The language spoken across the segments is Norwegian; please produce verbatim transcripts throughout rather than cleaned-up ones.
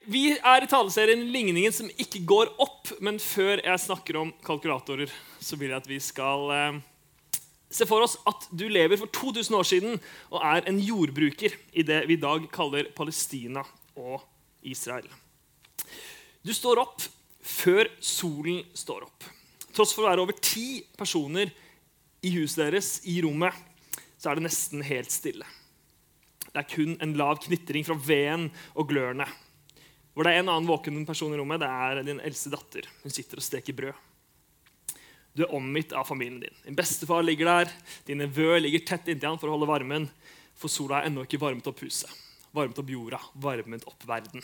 vi er i taleserien Ligningen som ikke går opp, men før jeg snakker om kalkulatorer, så vil jeg at vi skal eh, se for oss at du lever for to tusen år siden og er en jordbruker i det vi i dag kaller Palestina og Israel. Du står opp før solen står opp. Tross for å være over ti personer i huset deres, i rommet, så er det nesten helt stille. Det er kun en lav knitring fra veden og glørne. Hvor det er en annen våken person i rommet, det er din eldste datter. Hun sitter og steker brød. Du er omgitt av familien din. Din bestefar ligger der, din nevø ligger tett inntil han for å holde varmen, for sola er ennå ikke varmet opp huset. Varmet opp jorda, varmet opp verden.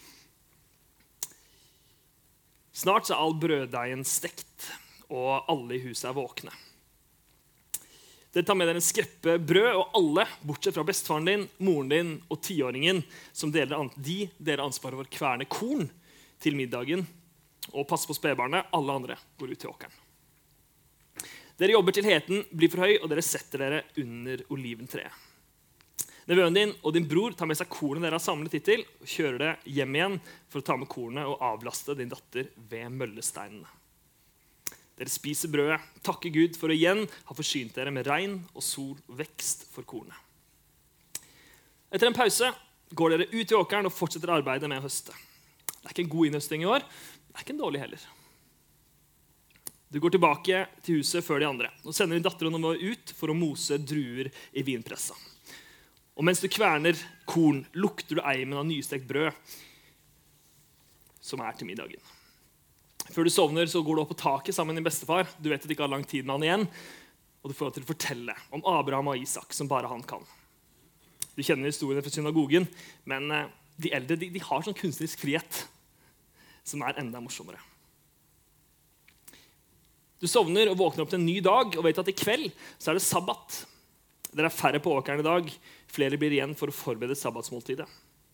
Snart så er all brøddeigen stekt, og alle i huset er våkne. Dere tar med dere en skreppe brød, og alle, bortsett fra bestefaren din, moren din og tiåringen, som deler, de deler ansvaret for å kverne korn til middagen, og passe på spedbarnet, alle andre går ut til åkeren. Dere jobber til heten blir for høy, og dere setter dere under oliventreet. Nevøen din og din bror tar med seg kornet dere har samlet hittil, og kjører det hjem igjen for å ta med kornet og avlaste din datter ved møllesteinene. Dere spiser brødet, takker Gud for å igjen ha forsynt dere med regn og sol og vekst for kornet. Etter en pause går dere ut i åkeren og fortsetter arbeidet med å høste. Det er ikke en god innhøsting i år, det er ikke en dårlig heller. Du går tilbake til huset før de andre og sender din datter og nevø ut for å mose druer i vinpressa. Og mens du kverner korn, lukter du eimen av nystekt brød som er til middagen. Før du sovner, så går du opp på taket sammen med din bestefar. Du vet at du ikke har lang tid med han igjen. Og du får lov til å fortelle om Abraham og Isak, som bare han kan. Du kjenner historien fra synagogen, men de eldre de, de har sånn kunstnerisk frihet som er enda morsommere. Du sovner og våkner opp til en ny dag, og vet at i kveld så er det sabbat. Dere er færre på åkeren i dag. Flere blir igjen for å forberede sabbatsmåltidet.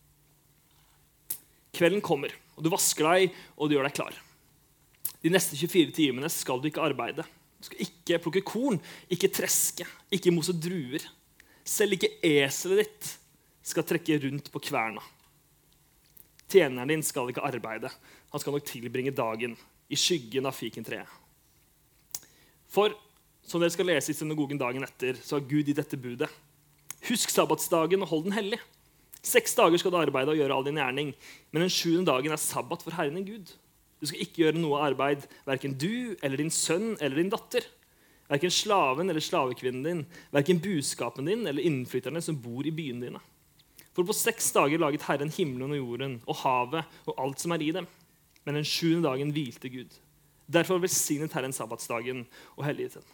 Kvelden kommer, og du vasker deg, og du gjør deg klar. De neste tjuefire timene skal du ikke arbeide. Du skal ikke plukke korn, ikke treske, ikke mose druer. Selv ikke eselet ditt skal trekke rundt på kverna. Tjeneren din skal ikke arbeide. Han skal nok tilbringe dagen i skyggen av fikentreet. For, som dere skal lese i synagogen dagen etter, så har Gud gitt dette budet. Husk sabbatsdagen og hold den hellig. Seks dager skal du arbeide og gjøre all din gjerning, men den sjuende dagen er sabbat for Herren din Gud. Du skal ikke gjøre noe arbeid, hverken du eller din sønn eller din datter. Hverken slaven eller slavekvinnen din, hverken buskapen din eller innflytterne som bor i byene dine. For på seks dager laget Herren himmelen og jorden og havet og alt som er i dem. Men den sjuende dagen hvilte Gud. Derfor velsignet Herren sabbatsdagen og helliget den.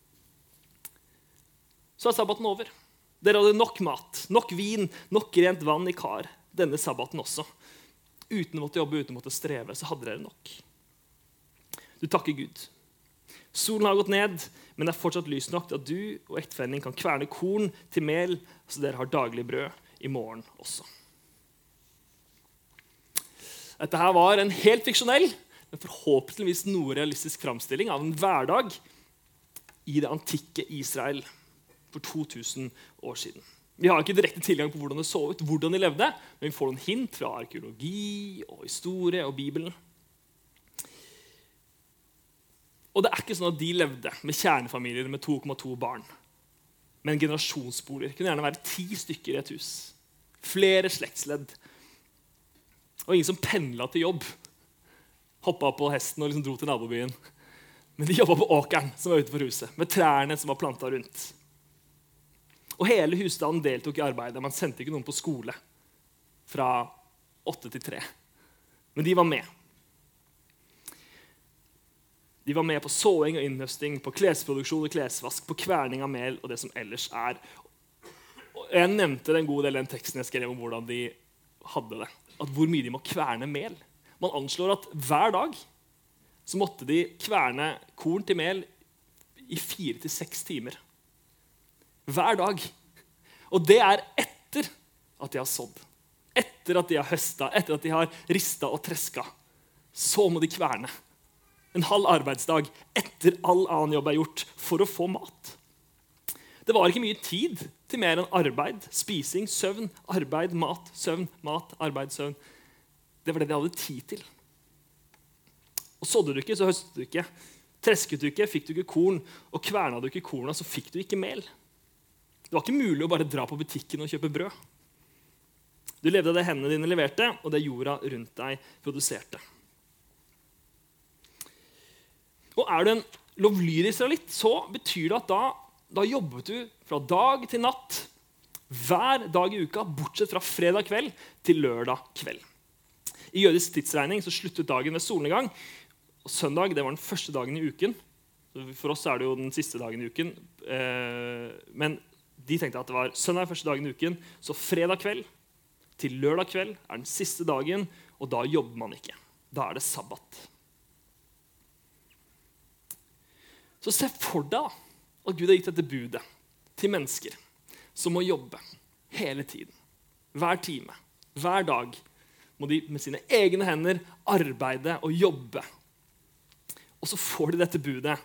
Så er sabbaten over. Dere hadde nok mat, nok vin, nok rent vann i kar. Denne sabbaten også. Uten å måtte jobbe, uten å måtte streve, så hadde dere nok. Du takker Gud. Solen har gått ned, men det er fortsatt lys nok til at du og ektefellen kan kverne korn til mel, så dere har daglig brød i morgen også. Dette her var en helt fiksjonell, men forhåpentligvis noe realistisk framstilling av en hverdag i det antikke Israel for to tusen år siden. Vi har ikke direkte tilgang på hvordan det så ut, hvordan de levde, men vi får noen hint fra arkeologi og historie og Bibelen. Og det er ikke sånn at de levde med kjernefamilier med to komma to barn. Men generasjonsboliger kunne gjerne være ti stykker i et hus. Flere slektsledd. Og ingen som pendlet til jobb. Hoppet på hesten og liksom dro til nabobyen. Men de jobbet på åkeren som var utenfor huset, med trærne som var plantet rundt. Og hele husstanden deltok i arbeidet. Man sendte ikke noen på skole fra åtte til tre. Men de var med. De var med på såing og innhøsting, på klesproduksjon og klesvask, på kverning av mel og det som ellers er. Og jeg nevnte en god del den teksten jeg skrev om hvordan de hadde det. At hvor mye de må kverne mel. Man anslår at hver dag så måtte de kverne korn til mel i fire til seks timer. Hver dag. Og det er etter at de har sådd. Etter at de har høstet, etter at de har ristet og tresket. Så må de kverne. En halv arbeidsdag etter all annen jobb er gjort for å få mat. Det var ikke mye tid til mer enn arbeid, spising, søvn, arbeid, mat, søvn, mat, arbeid, søvn. Det var det de hadde tid til. Og sådde du ikke, så høstet du ikke. Tresket du ikke, fikk du ikke korn. Og kverna du ikke korna, så fikk du ikke mel. Det var ikke mulig å bare dra på butikken og kjøpe brød. Du levde av det hendene dine leverte, og det jorda rundt deg produserte. Og er du en lovlydig israelitt, så betyr det at da, da jobbet du fra dag til natt, hver dag i uka, bortsett fra fredag kveld til lørdag kveld. I jødisk tidsregning så sluttet dagen ved solnedgang, og søndag det var den første dagen i uken. For oss er det jo den siste dagen i uken. Men de tenkte at det var søndag første dagen i uken, så fredag kveld til lørdag kveld er den siste dagen, og da jobber man ikke. Da er det sabbat. Så se for deg at Gud har gitt dette budet til mennesker som må jobbe hele tiden. Hver time, hver dag må de med sine egne hender arbeide og jobbe. Og så får de dette budet.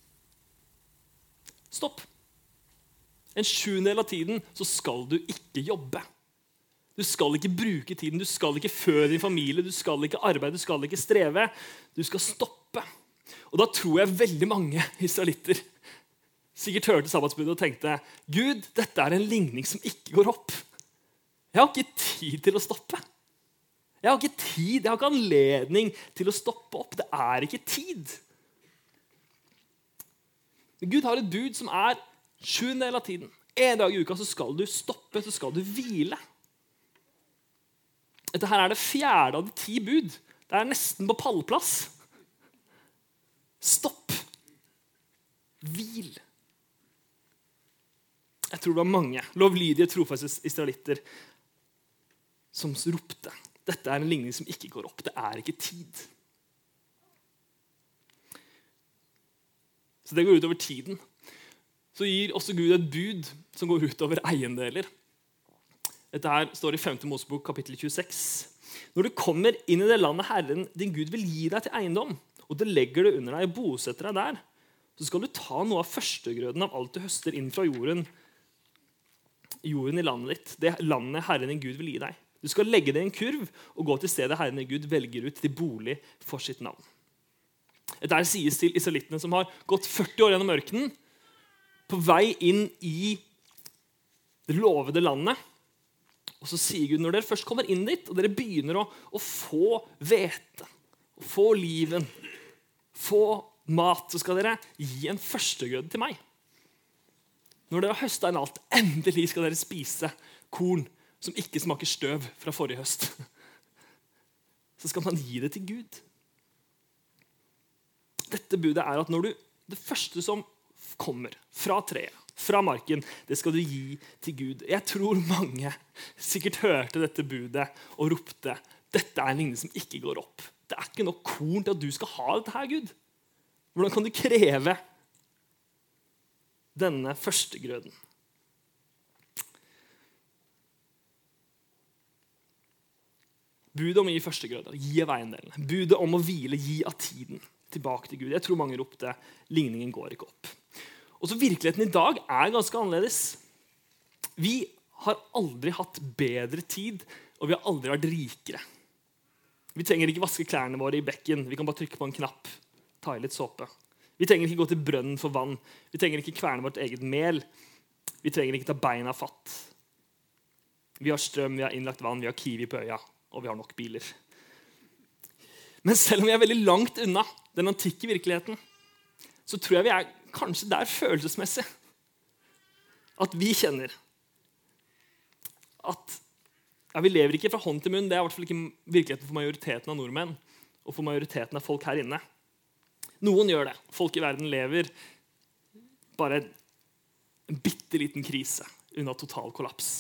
Stopp. En sjuendel av tiden så skal du ikke jobbe. Du skal ikke bruke tiden, du skal ikke føde din familie, du skal ikke arbeide, du skal ikke streve. Du skal stoppe. Og da tror jeg veldig mange israelitter sikkert hørte sabbatsbudet og tenkte, Gud, dette er en ligning som ikke går opp. Jeg har ikke tid til å stoppe. Jeg har ikke tid, jeg har ikke anledning til å stoppe opp. Det er ikke tid. Gud har et bud som er sjuendel av tiden. En dag i uka så skal du stoppe, så skal du hvile. Dette her er det fjerde av de ti bud. Det er nesten på pallplass. Stopp. Hvil. Jeg tror det var mange lovlydige, trofaste israelitter som ropte. Dette er en ligning som ikke går opp. Det er ikke tid. Så det går ut over tiden. Så gir også Gud et bud som går ut over eiendeler. Dette her står i femte Mosebok, kapittel tjueseks. Når du kommer inn i det landet Herren, din Gud vil gi deg til eiendom, og det legger det under deg og bosetter deg der, så skal du ta noe av førstegrøden av alt du høster inn fra jorden, jorden i landet ditt, det landet Herren din Gud vil gi deg. Du skal legge det i en kurv og gå til stedet Herren din Gud velger ut til bolig for sitt navn. Dette sies til israelittene som har gått førti år gjennom ørkenen, på vei inn i det lovede landet. Og så sier Gud, når dere først kommer inn dit, og dere begynner å, å få hvete, å få oliven, få mat, så skal dere gi en førstegrøde til meg. Når dere har høstet inn alt, endelig skal dere spise korn som ikke smaker støv fra forrige høst. Så skal man gi det til Gud. Dette budet er at når du, det første som kommer fra treet, fra marken, det skal du gi til Gud. Jeg tror mange sikkert hørte dette budet og ropte, dette er en ligning som ikke går opp. Det er ikke nok korn til at du skal ha dette her, Gud. Hvordan kan du kreve denne førstegrøden? Budet om å gi førstegrøden, gi av eiendelene. Budet om å hvile, gi av tiden tilbake til Gud. Jeg tror mange ropte, ligningen går ikke opp. Og så virkeligheten i dag er ganske annerledes. Vi har aldri hatt bedre tid, og vi har aldri vært rikere. Vi trenger ikke vaske klærne våre i bekken. Vi kan bare trykke på en knapp, ta i litt såpe. Vi trenger ikke gå til brønnen for vann. Vi trenger ikke kverne vårt eget mel. Vi trenger ikke ta beina fatt. Vi har strøm, vi har innlagt vann, vi har Kiwi på øya, og vi har nok biler. Men selv om vi er veldig langt unna den antikke virkeligheten, så tror jeg vi er kanskje der følelsesmessig at vi kjenner at ja, vi lever ikke fra hånd til munn. Det er i hvert fall ikke virkeligheten for majoriteten av nordmenn og for majoriteten av folk her inne. Noen gjør det. Folk i verden lever bare en bitte liten krise unna total kollaps.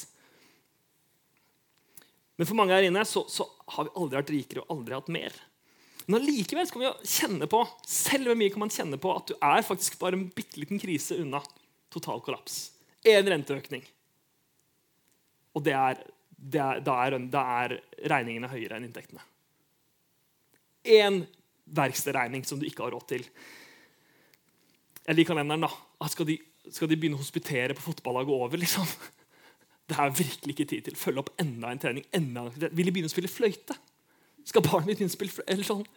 Men for mange her inne så, så har vi aldri vært rikere og aldri hatt mer. Men likevel skal vi jo kjenne på, selv hvor mye kan man kjenne på, at du er faktisk bare en bitteliten krise unna total kollaps. En renteøkning. Og det er, det er, da, er, da er regningene høyere enn inntektene. En verkstedregning som du ikke har råd til. Jeg liker kalenderen da. Skal de, skal de begynne å hospitere på fotballaget over, liksom? Det er virkelig ikke tid til. Følge opp enda en trening, enda en aktivitet. Vil de begynne å spille fløyte? Skal barnet mitt innspille for, eller sånn?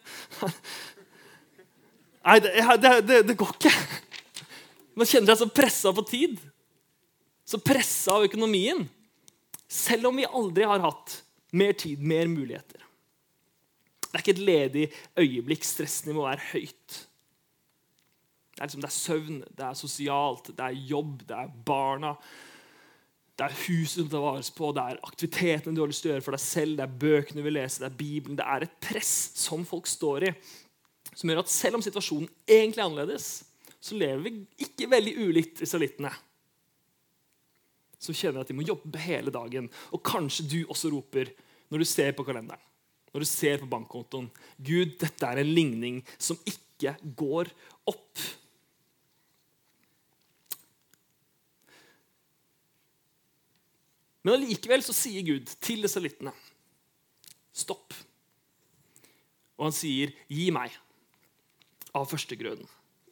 Nei, det, det, det, det går ikke. Man kjenner seg så presset på tid. Så presset av økonomien. Selv om vi aldri har hatt mer tid, mer muligheter. Det er ikke et ledig øyeblikk. Stressnivået er høyt. Det er, liksom, det er søvn, det er sosialt, det er jobb, det er barna. Det er huset som tar vare på, det er aktivitetene du har lyst til å gjøre for deg selv, det er bøkene du vil lese, det er Bibelen. Det er et press som folk står i, som gjør at selv om situasjonen egentlig er annerledes, så lever vi ikke veldig ulikt israelittene. Så kjenner at de må jobbe hele dagen. Og kanskje du også roper når du ser på kalenderen, når du ser på bankkontoen, Gud, dette er en ligning som ikke går opp. Men allikevel så sier Gud til israelittene, stopp. Og han sier, gi meg av førstegrøden.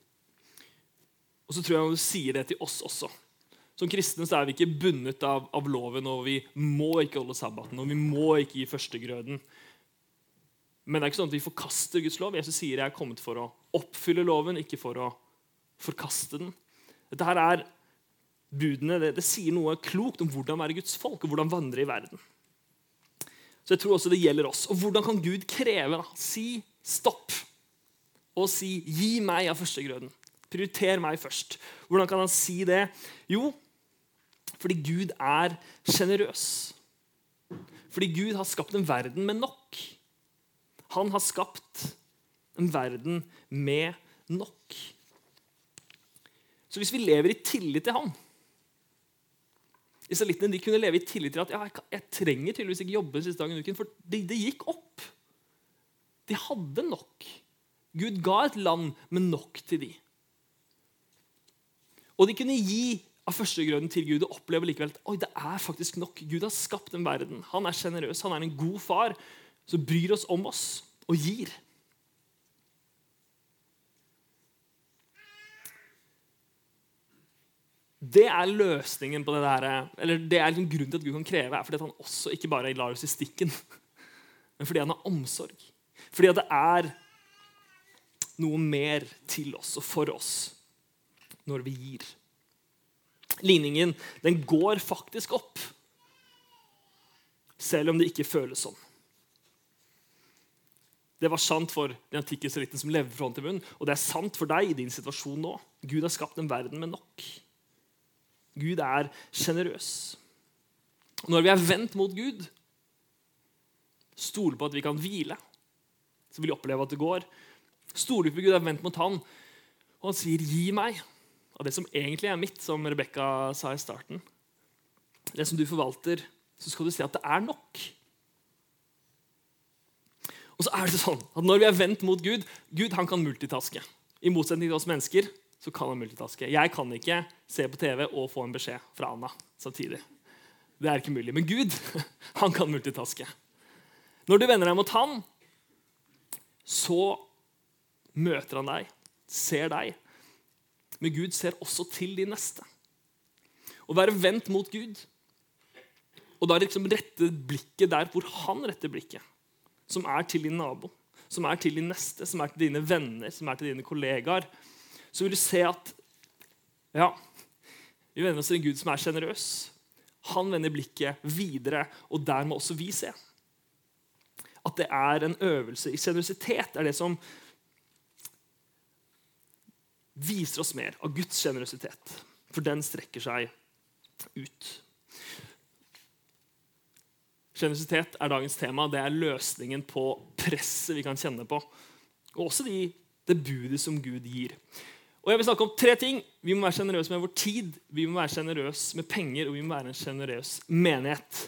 Og så tror jeg han sier det til oss også. Som kristne så er vi ikke bundet av, av loven, og vi må ikke holde sabbaten, og vi må ikke gi førstegrøden. Men det er ikke sånn at vi forkaster Guds lov. Jesus sier jeg er kommet for å oppfylle loven, ikke for å forkaste den. Dette her er budene, det, det sier noe klokt om hvordan være Guds folk, og hvordan vandre i verden. Så jeg tror også det gjelder oss. Og hvordan kan Gud kreve? Da? Si stopp, og si gi meg av førstegrøden. Prioriter meg først. Hvordan kan han si det? Jo, fordi Gud er generøs. Fordi Gud har skapt en verden med nok. Han har skapt en verden med nok. Så hvis vi lever i tillit til han, israelittene de kunne leve i tillit til at ja, jeg, jeg trenger tydeligvis ikke jobbe siste dagen i uken, for det, det gikk opp. De hadde nok. Gud ga et land med nok til de. Og de kunne gi av førstegrøden til Gud og oppleve likevel at oi, det er faktisk nok. Gud har skapt en verden. Han er generøs, han er en god far, så bryr oss om oss og gir. Det er løsningen på det der, eller det er liksom grunnen til at Gud kan kreve, er fordi at han også ikke bare lar oss i stikken, men fordi han har omsorg. Fordi at det er noe mer til oss og for oss når vi gir. Ligningen, den går faktisk opp, selv om det ikke føles sånn. Det var sant for den antikke israelitten som lever fra hånd til munn, og det er sant for deg i din situasjon nå. Gud har skapt en verden med nok. Gud er generøs. Når vi er vendt mot Gud, stoler på at vi kan hvile, så vil vi oppleve at det går. Stoler på Gud, er vendt mot han, og han sier, gi meg av det som egentlig er mitt, som Rebekka sa i starten. Det som du forvalter, så skal du si at det er nok. Og så er det sånn at når vi er vendt mot Gud, Gud han kan multitaske. I motsetning til oss mennesker, så kan han multitaske. Jeg kan ikke se på T V og få en beskjed fra Anna samtidig. Det er ikke mulig. Men Gud, han kan multitaske. Når du vender deg mot han, så møter han deg, ser deg. Men Gud ser også til de neste. Å være vendt mot Gud, og da liksom rette blikket der hvor han retter blikket, som er til din nabo, som er til din neste, som er til dine venner, som er til dine kollegaer, så vil du se at ja, vi vender oss til en Gud som er generøs. Han vender blikket videre, og der må også vi se. At det er en øvelse i generøsitet, er det som viser oss mer av Guds generøsitet, for den strekker seg ut. Generøsitet er dagens tema. Det er løsningen på presset vi kan kjenne på. Og også de, det budet som Gud gir. Og jeg vil snakke om tre ting. Vi må være generøse med vår tid, vi må være generøse med penger, og vi må være en generøs menighet.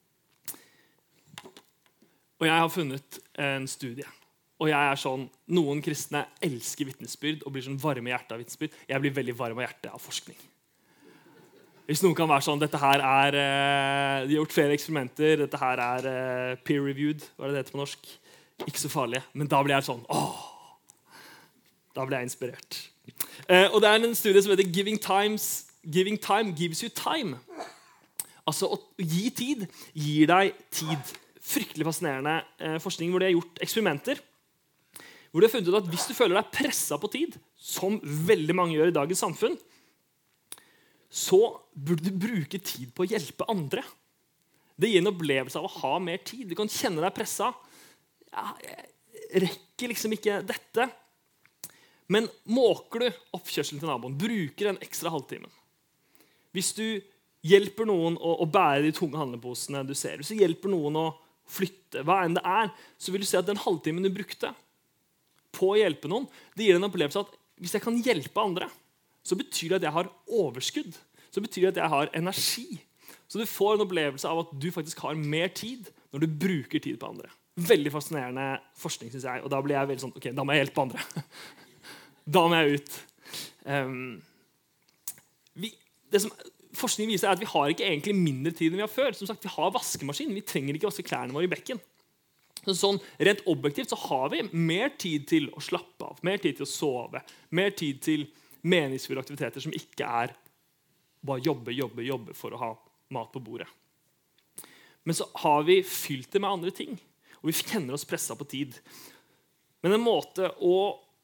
Og jeg har funnet en studie. Og jeg er sånn, noen kristne elsker vitnesbyrd og blir sånn varme hjerte av vitnesbyrd. Jeg blir veldig varm av hjerte av forskning. Hvis noen kan være sånn, dette her er, de har gjort flere eksperimenter, dette her er peer-reviewed, hva er det det heter på norsk? Ikke så farlig, men da blir jeg sånn, åh, da blir jeg inspirert. Og det er en studie som heter Giving, Times, Giving Time Gives You Time. Altså å gi tid gir deg tid fryktelig fascinerende eh, forskning hvor de har gjort eksperimenter, hvor de har funnet ut at hvis du føler deg presset på tid, som veldig mange gjør i dagens samfunn, så burde du bruke tid på å hjelpe andre. Det gir en opplevelse av å ha mer tid. Du kan kjenne deg presset. Ja, jeg rekker liksom ikke dette. Men måker du oppkjørselen til naboen, bruker en ekstra halvtimen. Hvis du hjelper noen å, å bære de tunge handleposene du ser, hvis du hjelper noen å flytte, hva enn det er, så vil du se at den halvtimen du brukte på å hjelpe noen, det gir en opplevelse av at hvis jeg kan hjelpe andre, så betyr det at jeg har overskudd. Så betyr det at jeg har energi. Så du får en opplevelse av at du faktisk har mer tid når du bruker tid på andre. Veldig fascinerende forskning, synes jeg. Og da blir jeg veldig sånn, ok, da må jeg hjelpe andre. Da må jeg ut. Um, vi, det som forskning viser er at vi har ikke egentlig mindre tid enn vi har før. Som sagt, vi har vaskemaskin. Vi trenger ikke vaske klærne våre i bekken. Så sånn, rent objektivt så har vi mer tid til å slappe av, mer tid til å sove, mer tid til meningsfulle aktiviteter som ikke er bare jobbe, jobbe, jobbe for å ha mat på bordet. Men så har vi fylt det med andre ting, og vi kjenner oss presset på tid. Men en måte å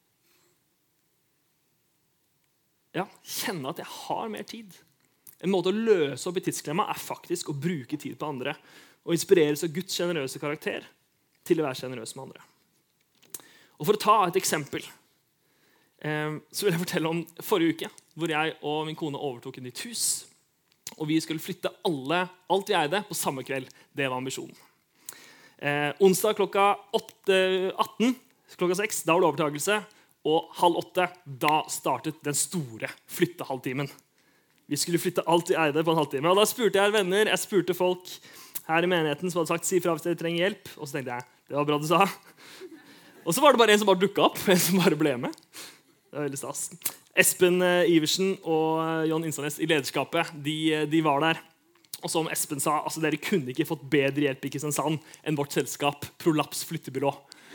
ja, kjenne at jeg har mer tid, en måte å løse opp i tidsklemma er faktisk å bruke tid på andre, og inspireres av Guds generøse karakter, til å være generøs med andre. Og for å ta et eksempel, eh, så vil jeg fortelle om forrige uke, hvor jeg og min kone overtok et nytt hus, og vi skulle flytte alle, alt vi eide på samme kveld. Det var ambisjonen. Eh, onsdag klokka atten, klokka seks, da var det overtagelse, og halv åtte, da startet den store flyttehalvtimen. Vi skulle flytte alt vi eide på en halvtime, og da spurte jeg venner, jeg spurte folk her i menigheten som hadde sagt, si fra hvis dere trenger hjelp, og så tenkte jeg, det var bra du sa. Og så var det bare en som bare dukket opp, en som bare ble med. Det var veldig stas. Espen Iversen og John Insånes i lederskapet, de, de var der. Og som Espen sa, altså dere kunne ikke fått bedre hjelp i Kristiansand enn vårt selskap, Prolaps flyttebyrå.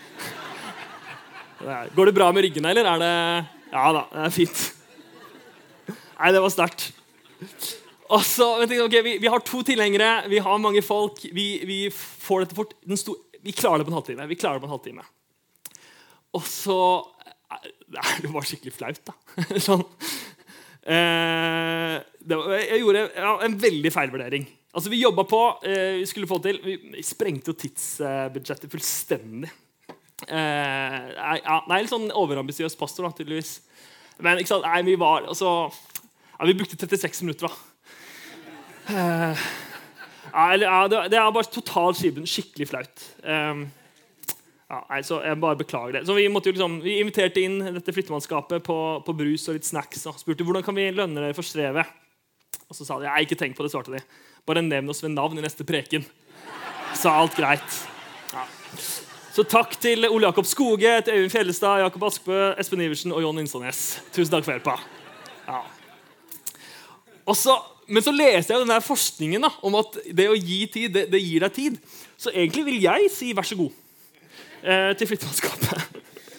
Går det bra med ryggene, eller er det... Ja da, det er fint. Nei, det var sterkt. Og så, okay, vi, vi har to tilhengere, vi har mange folk, vi, vi får dette fort. Den sto, vi klarer det på en halvtime. Vi klarer det på en halvtime. Og så det var skikkelig flaut, da. Sånn. Eh, det var, jeg gjorde ja, en veldig feilvurdering. Altså, vi jobbet på, eh, vi skulle få til, vi, vi sprengte jo tidsbudsjettet fullstendig. Eh, ja, nei, litt sånn overambisiøs pastor, da, tydeligvis. Men ikke sant, nei, vi var, altså, ja, vi brukte trettiseks minutter, da. Uh, ja, det, det er bare totalt skipen, skikkelig flaut. Um, ja, nei, så jeg bare beklager det. Så vi, måtte jo liksom, vi inviterte inn dette flyttemannskapet på, på brus og litt snacks og spurte hvordan kan vi lønne dere for strevet. Og så sa de, jeg ikke tenk på det, svarte de. Bare nevn oss ved navn i neste preken. Så alt greit. Ja. Så takk til Ole Jakob Skoge, til Øyvind Fjellestad, Jakob Askbø, Espen Iversen og John Insånes. Tusen takk for hjelpa. Ja. Og så Men så leser jeg den der forskningen da, om at det å gi tid, det, det gir deg tid. Så egentlig vil jeg si vær så god eh, til flyttemannskapet.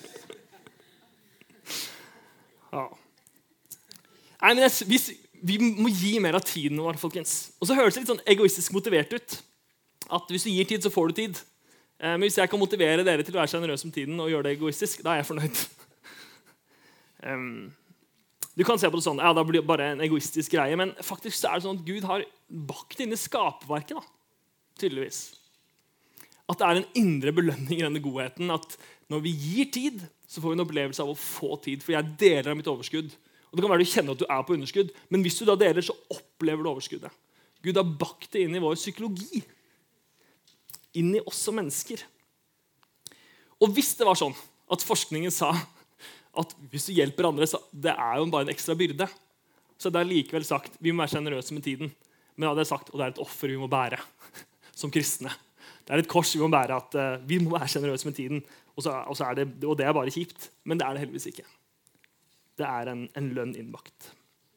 Ja. Nei, men jeg, vi, vi må gi mer av tiden vår, folkens. Og så høres det litt sånn egoistisk motivert ut. At hvis du gir tid, så får du tid. Eh, men hvis jeg kan motivere dere til å være generøse om tiden og gjøre det egoistisk, da er jeg fornøyd. um, Du kan se på det sånn, ja, da blir det bare en egoistisk greie, men faktisk så er det sånn at Gud har bakt inn i skapverket, da, tydeligvis. At det er en indre belønning i denne godheten, at når vi gir tid, så får vi en opplevelse av å få tid, for jeg deler av mitt overskudd. Og det kan være du kjenner at du er på underskudd, men hvis du da deler, så opplever du overskuddet. Gud har bakt det inn i vår psykologi, inn i oss som mennesker. Og hvis det var sånn at forskningen sa at hvis du hjelper andre, så det er jo bare en ekstra byrde. Så det er likevel sagt, vi må være generøse med tiden. Men da hadde jeg sagt, og det er et offer vi må bære som kristne. Det er et kors vi må bære, at uh, vi må være generøse med tiden. Og, så, og, så er det, og det er bare kjipt, men det er det heldigvis ikke. Det er en, en lønn innbakt.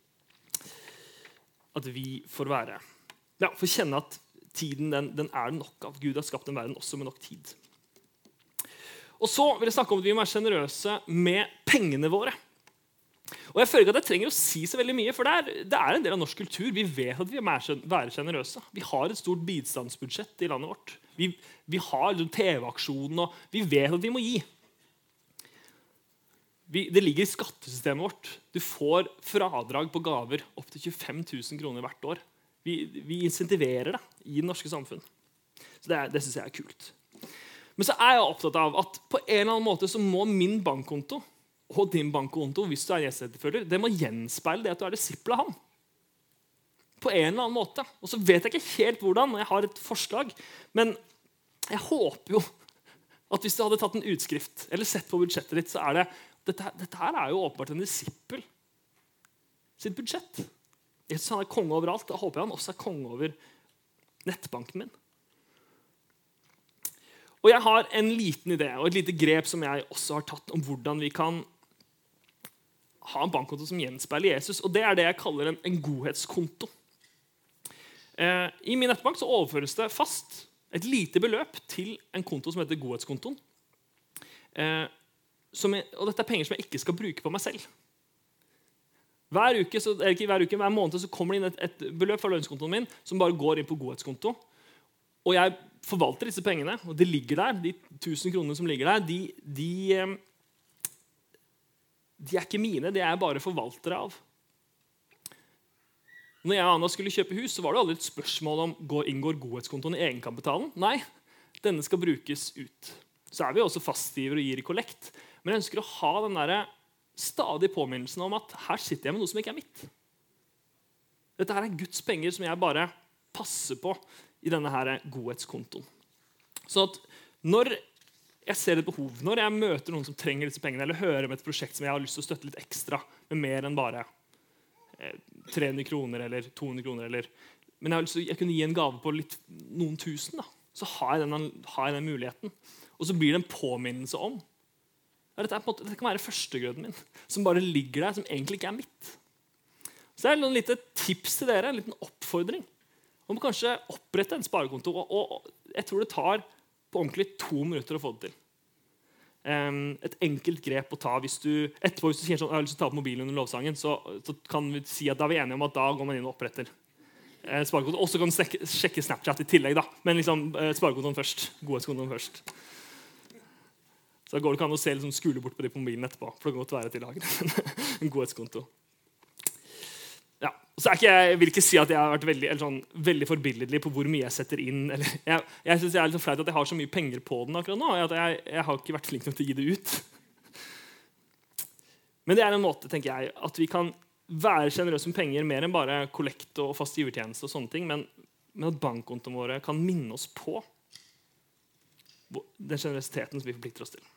At vi får være, ja, får kjenne at tiden den, den er nok av. Gud har skapt en verden også med nok tid. Og så vil jeg snakke om at vi må være generøse med pengene våre. Og Og jeg føler ikke at jeg trenger å si så veldig mye, for det er, det er en del av norsk kultur. Vi vet at vi må være generøse. Vi har et stort bistandsbudsjett i landet vårt. Vi, vi har T V-aksjonen, og vi vet at vi må gi. Vi, det ligger i skattesystemet vårt. Du får fradrag på gaver opp til tjuefem tusen kroner hvert år. Vi, vi incentiverer det i det norske samfunn. Så det, det synes jeg er kult. Men så er jeg opptatt av at på en eller annen måte så må min bankkonto og din bankkonto, hvis du er Jesu-etterfølger, det må gjenspeile det at du er disippel av ham. På en eller annen måte. Og så vet jeg ikke helt hvordan, og jeg har et forslag, men jeg håper jo at hvis du hadde tatt en utskrift, eller sett på budsjettet ditt, så er det, dette, dette her er jo åpenbart en disippel sitt budsjett. Jesus han er konge overalt, da håper jeg han også er konge over nettbanken min. Og jeg har en liten idé, og et lite grep som jeg også har tatt om hvordan vi kan ha en bankkonto som gjenspeiler Jesus, og det er det jeg kaller en, en godhetskonto. Eh, I min nettbank så overføres det fast et lite beløp til en konto som heter godhetskontoen. Eh, som jeg, og dette er penger som jeg ikke skal bruke på meg selv. Hver uke, så, eller ikke hver uke, hver måned så kommer det inn et, et beløp fra lønnskontoen min som bare går inn på godhetskonto. Og jeg forvalter disse pengene, og de ligger der, de tusen kronene som ligger der, de, de, de er ikke mine, de er jeg bare forvaltere av. Når jeg og Anna skulle kjøpe hus, så var det aldri et spørsmål om går, inngår godhetskontoen i egenkapitalen. Nei, denne skal brukes ut. Så er vi også fastgiver og gir i kollekt, men jeg ønsker å ha den der stadige påminnelsen om at her sitter jeg med noe som ikke er mitt. Dette her er Guds penger som jeg bare passer på i denne her godhetskontoen. Så at når jeg ser et behov, når jeg møter noen som trenger disse pengene, eller hører om et prosjekt som jeg har lyst til å støtte litt ekstra, med mer enn bare eh, tre hundre kroner eller to hundre kroner, eller, men jeg har lyst til å kunne gi en gave på litt, noen tusen, da, så har jeg, den, har jeg den muligheten. Og så blir det en påminnelse om. Ja, dette, er på en måte, dette kan være førstegrøden min, som bare ligger der, som egentlig ikke er mitt. Så det er et lite tips til dere, en liten oppfordring. Man må kanskje opprette en sparekonto, og, og jeg tror det tar på ordentlig to minutter å få det til. Um, et enkelt grep å ta hvis du, etterpå hvis du sier sånn, jeg har lyst til å ta på mobilen under lovsangen, så, så kan vi si at da er vi enige om at da går man inn og oppretter eh, sparekonto. Og så kan du sjekke, sjekke Snapchat i tillegg, da. Men liksom eh, sparekontoen først. Godhetskontoen først. Så da går det ikke an å se liksom, skule bort på de på mobilen etterpå, for det kan godt være til laget. En godhetskonto. Ja, så er ikke, jeg vil ikke si at jeg har vært veldig, eller sånn, veldig forbilledlig på hvor mye jeg setter inn. Eller, jeg jeg synes jeg er litt så flaut at jeg har så mye penger på den akkurat nå. At jeg, jeg har ikke vært flink nok til å gi det ut. Men det er en måte, tenker jeg, at vi kan være generøse med penger mer enn bare kollekt og fast givertjeneste og sånne ting, men, men at bankkontoen våre kan minne oss på den generøsiteten som vi forplikter oss til.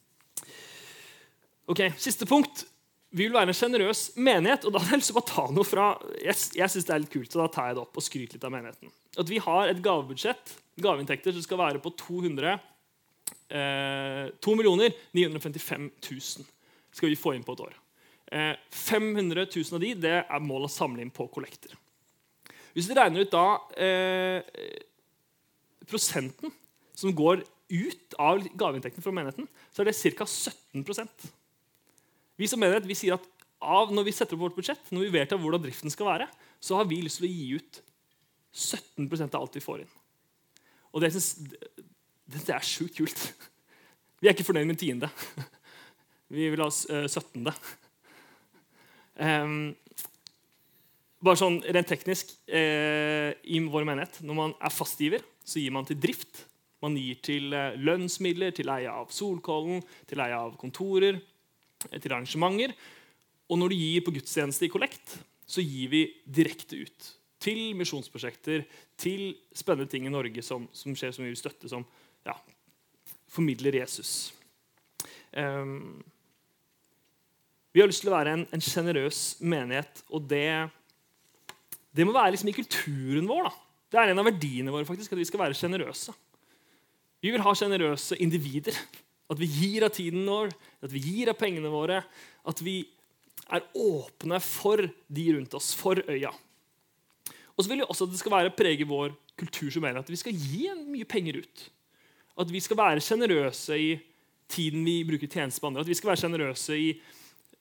Ok, siste punkt. Vi vil være en generøs menighet, og da har jeg lyst til å ta noe fra, jeg, jeg synes det er litt kult, så da tar jeg det opp og skryter litt av menigheten. At vi har et gavebudsjett, gaveinntekter som skal være på to hundre, eh, to millioner ni hundre femtifem tusen skal vi få inn på et år. Eh, fem hundre tusen av de, det er mål å samle inn på kollekter. Hvis du regner ut da eh, prosenten som går ut av gaveinntekten fra menigheten, så er det ca. sytten prosent. Vi som menighet, vi sier at av, når vi setter opp vårt budsjett, når vi vet av hvordan driften skal være, så har vi lyst til å gi ut sytten prosent av alt vi får inn. Og det, synes, det, det er sjukt kult. Vi er ikke fornøyd med tiende. Vi vil ha uh, syttende. Um, bare sånn rent teknisk, uh, i vår menighet, når man er fastgiver, så gir man til drift. Man gir til uh, lønnsmidler, til eie av Solkollen, til eie av kontorer, til arrangementer, og når du gir på gudstjeneste i kollekt, så gir vi direkte ut til misjonsprosjekter, til spennende ting i Norge som, som skjer, som vi vil støtte, som ja, formidler Jesus. Um, vi har lyst til å være en, en generøs menighet, og det, det må være liksom i kulturen vår. Da. Det er en av verdiene våre faktisk, at vi skal være generøse. Vi vil ha generøse individer. At vi gir av tiden vår, at vi gir av pengene våre, at vi er åpne for de rundt oss, for øya. Og så vil vi også at det skal være prege vår kultur som mener at vi skal gi mye penger ut. At vi skal være generøse i tiden vi bruker tjeneste på andre. At vi skal være generøse i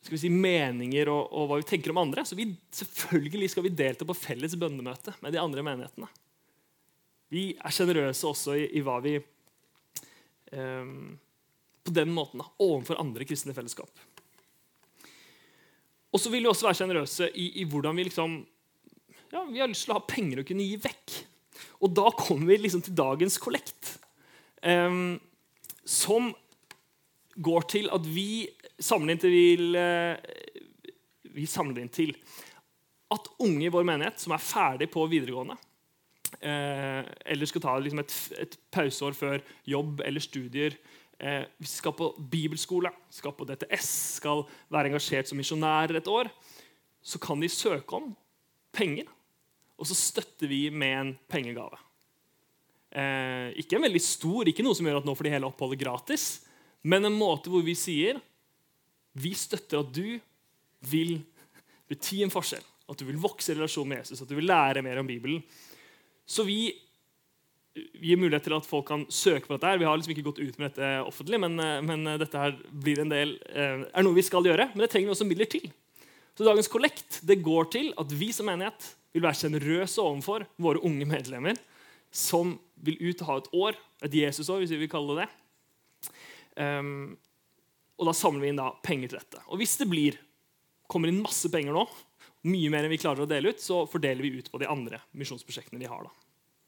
skal vi si, meninger og, og hva vi tenker om andre. Så vi, selvfølgelig skal vi delta på felles bønnemøte med de andre menighetene. Vi er generøse også i, i hva vi eh, på den måten da, overfor andre kristne fellesskap. Og så vil vi også være generøse i, i hvordan vi liksom, ja, vi har lyst til å ha penger å kunne gi vekk. Og da kommer vi liksom til dagens kollekt, eh, som går til at vi samler inn til, vi samler inn til at unge i vår menighet som er ferdig på videregående, eh, eller skal ta liksom et, et pauseår før jobb eller studier, eh, hvis de skal på bibelskole, skal på D T S, skal være engasjert som misjonærer et år, så kan de søke om penger, og så støtter vi med en pengegave. Eh, ikke en veldig stor, ikke noe som gjør at nå får de hele oppholdet gratis, men en måte hvor vi sier vi støtter at du vil bety en forskjell, at du vil vokse i relasjon med Jesus, at du vil lære mer om Bibelen. Så vi, vi gir mulighet til at folk kan søke på dette her. Vi har liksom ikke gått ut med dette offentlig, men, men dette her blir en del, er noe vi skal gjøre, men det trenger vi også midler til. Så dagens kollekt, det går til at vi som menighet vil være generøse overfor våre unge medlemmer, som vil ut og ha et år, et Jesusår, hvis vi vil kalle det det. Um, og da samler vi inn da penger til dette. Og hvis det blir, kommer inn masse penger nå, mye mer enn vi klarer å dele ut, så fordeler vi ut på de andre misjonsprosjektene vi har da.